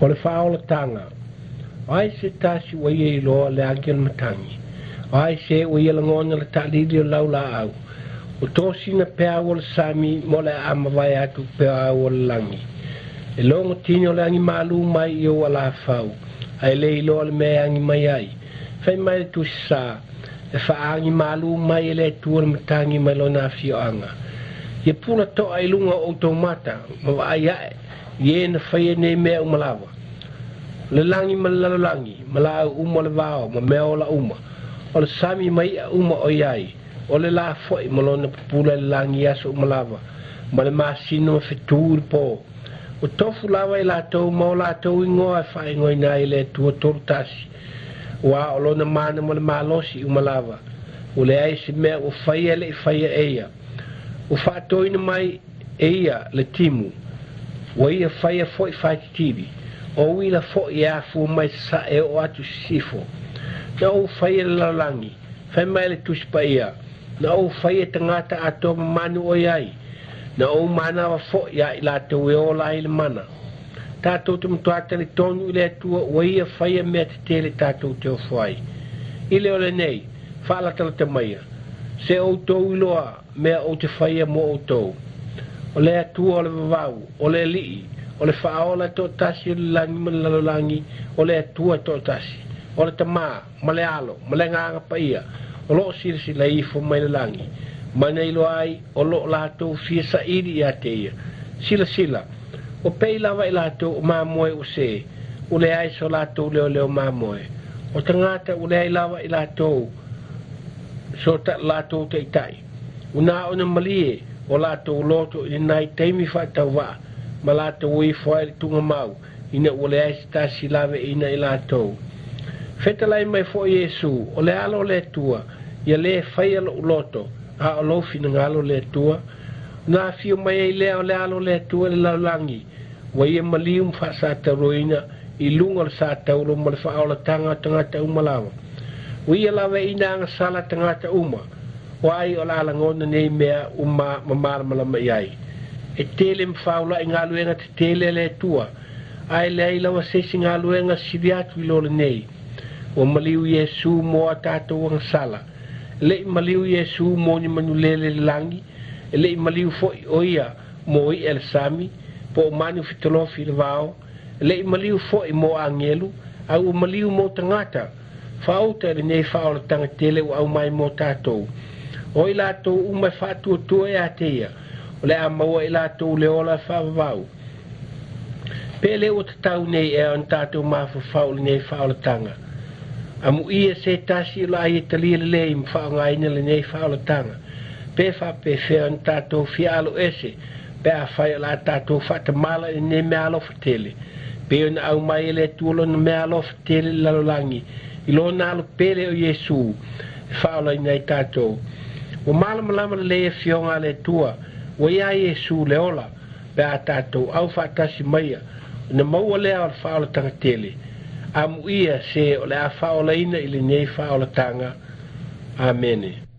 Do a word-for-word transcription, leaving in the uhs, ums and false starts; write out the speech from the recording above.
o le whaola tanga. Ai se tasi wa ia i loa le agil matangi. Ai se wa ia langona le talili o laula au. O tosi na pea o le sami mo le ama vai atu pea o le langi. E longo tini o le angi malu mai i o ala fau. Ai le i loa le mea angi mai ai. Fai mai le tusi sa. E wha angi malu mai e le tua le matangi mai lo na fio anga. Ia pula to ai lunga o tomata. Ma wa ai ae. Ie na whaia nei mea umalawa. Le langi ma le langi. Ma la uma le vao. Ma mea o la uma. O le sami mai a uma o iai. O le la foi ma lo na pula le langi aso umalawa. Ma le masino ma fitu le po. O tofu lawa i la tau ma o la tau ingoa e whae ngoi na i le tua tortasi. Wa o lo na mana ma le malosi umalawa. O le ai se mea o whaia le i whaia eia. O whaatoina mai eia le timu. Wa ia whaia foi whaititivi. O wila foi e afu mai sa e o atu sifo. Na o whaia le lalangi. Whai mai le tuspa ia. Na o whaia tangata ato manu o iai. Na o mana wa foi ia i la tau e o la i le mana. Tātou te mtuata le tonu i le atua wa ia whaia mea te tele tātou te o whai. Ile o le nei, whaalatala te maia. Se o tau iloa mea o te whaia mo o tau. O le atua o le vavau, o le lii, o le whaola to tasi o le langi ma le lalolangi, o le atua to tasi. O le tamaa, ma le alo, ma le nganga pa ia, o lo sirisi la ifo mai le langi. Ma nei lo ai, o lo lato fia sa iri i ate ia. Sila sila. O pei lava i lato o mamoe o se, o le ai so lato leo leo mamoe. O tangata o le ai lava i lato, so ta lato te itai. Una o na malie, o lato o loto i nai teimi whaatau waa, ma lato ui fwai le tunga mau, ina o le ai stasi lave ina i lato. Fetalai mai fo Yesu, o le alo le tua, ia le whaia lo loto, a o lofi na ngalo le tua, na fio mai ei lea o le alo le tua le laulangi, wa ia malium fa sa taroina i lunga sa tauro ma le whaola tanga tangata umalawa. Wa ia lawe ina anga sala tangata uma, wa ai o la alangona nei mea uma mamarmala mai ai. E tele mwhaula i ngā luenga te tele le tua, ai le ai lawa sesi ngā luenga siriatu i lole nei. O maliu Yesu mo a tātou ang sala, le i maliu Yesu mo ni manulele langi, le i maliu fo i oia mo i el sami, po o manu fitolofi le vao, le i maliu fo i mo angelu, au o maliu mo tangata, whaota le nei whaola tanga tele o au mai mo tātou. O i lātou umai whātua tua e ateia, o le a maua i lātou le ola whaavavau. Pele o te tau nei e an tātou mafu whaola nei whaola tanga. Amu ia se tasi la i talia le lei mwhaonga ina le nei whaola tanga. Pe wha pe whea an tātou fialo ese, pe a whai la tātou whatamala i ne mea alofa tele. Pe o na au mai le tuolo na mea alofa tele lalolangi. I lo na alo pele o Yesu, whaola i nei tātou. O malama lama le lea fionga le tua, o ia Yesu le ola, pe a tātou au whaatasi maia, na maua lea o whaola tanga tele. Amu ia se o le a whaola ina i le nei whaola tanga. Amen.